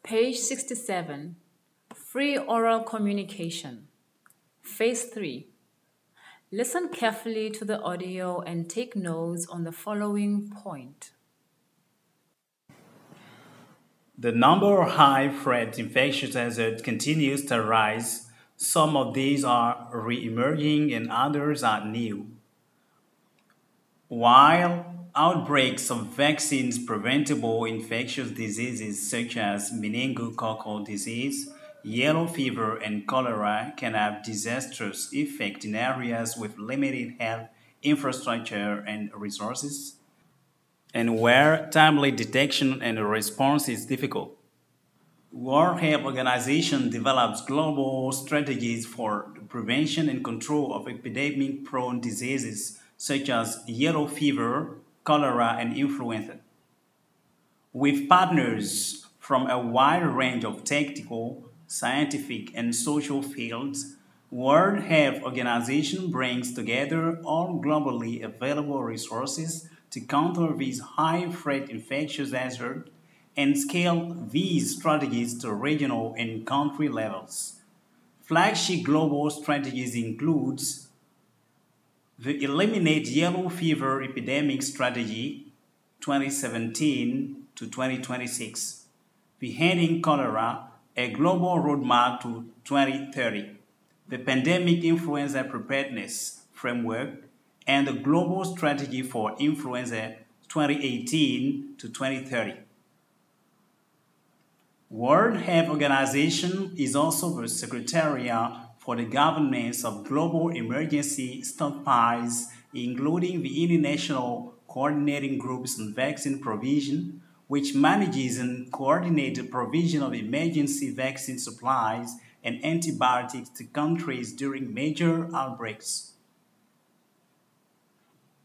Page 67. Free oral communication. Phase 3. Listen carefully to the audio and take notes on the following point. The number of high-threat infectious hazards continues to rise. Some of these are re-emerging and others are new. While outbreaks of vaccines-preventable infectious diseases such as meningococcal disease, yellow fever, and cholera can have disastrous effects in areas with limited health infrastructure and resources, and where timely detection and response is difficult. World Health Organization develops global strategies for the prevention and control of epidemic-prone diseases such as yellow fever, cholera, and influenza. With partners from a wide range of technical, scientific, and social fields, World Health Organization brings together all globally available resources to counter these high-threat infectious hazards and scale these strategies to regional and country levels. Flagship global strategies includes the Eliminate Yellow Fever Epidemic Strategy 2017 to 2026, the Ending Cholera, a global roadmap to 2030, the Pandemic Influenza Preparedness Framework, and the Global Strategy for Influenza 2018 to 2030. World Health Organization is also the secretariat for the governance of global emergency stockpiles, including the International Coordinating Groups on Vaccine Provision, which manages and coordinates the provision of emergency vaccine supplies and antibiotics to countries during major outbreaks.